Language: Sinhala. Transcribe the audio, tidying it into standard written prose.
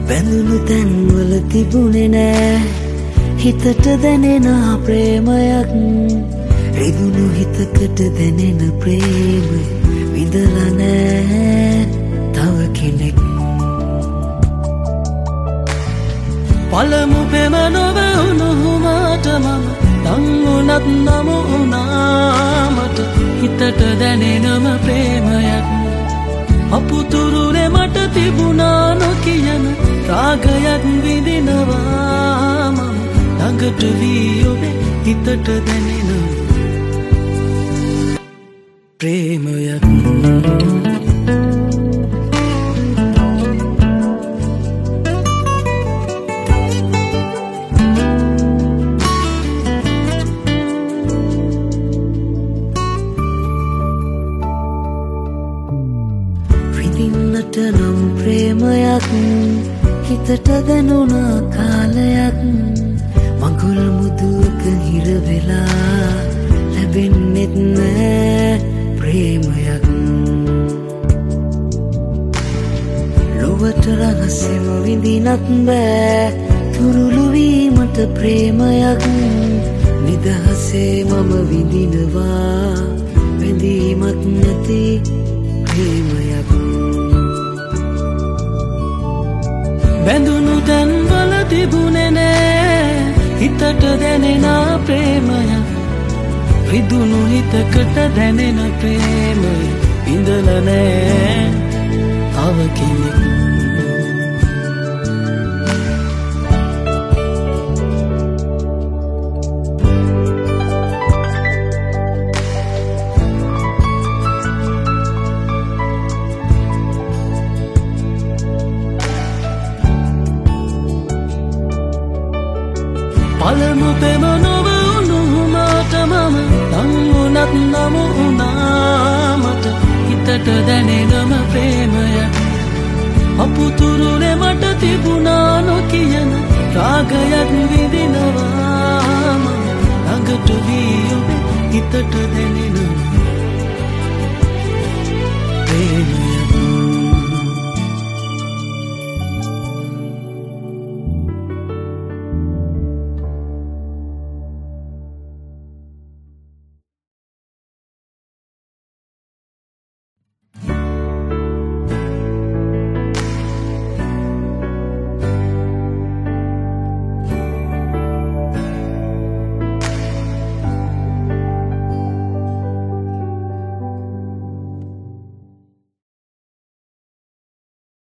බැඳුණු තැන්වල තිබුණේ නෑ හිතට දැනෙන ප්‍රේමයක් රිදුණු හිතකට දැනෙන ප්‍රේමය විඳලා නෑ තව කෙනෙක් පළමු පෙම නොවුණුමාට මම දංගුණත් නමුණාමට හිතට දැනෙනම ප්‍රේමයක් අපුතුරුනේ මට තිබුණා නොකියන රාගයක් විඳිනවා මම ළඟට වී ඔබේ හිතට දැනෙන ප්‍රේමයක් විඳින්නට නම් ප්‍රේමයක් හිතට දැනුණ කාලයක් මඟුල් මුදුවක හිර වෙලා ලැබෙන්නෙත් නෑ ප්‍රේමයක් ලොවට රහසෙම විඳිනත් බෑ තුරුළු වීමට ප්‍රේමයක් නිදහසේ මම විඳිනවා බැඳීමක් නැති ප්‍රේමයක් බැඳුණු තැන්වල තිබුණේ නෑ හිතට දැනෙන ප්‍රේමයක් රිදුණු හිතකට දැනෙන ප්‍රේමය විඳලා නෑ තව කෙනෙක් පළමු පෙම නොවුණුමාට මම දංගුණත් නමුණාමට හිතට දැනෙනම ප්‍රේමයක් අපුතුරුනේ මට තිබුණා නොකියන රාගයක් විඳිනවා මම ළඟට වී ඔබේ හිතට දැනෙන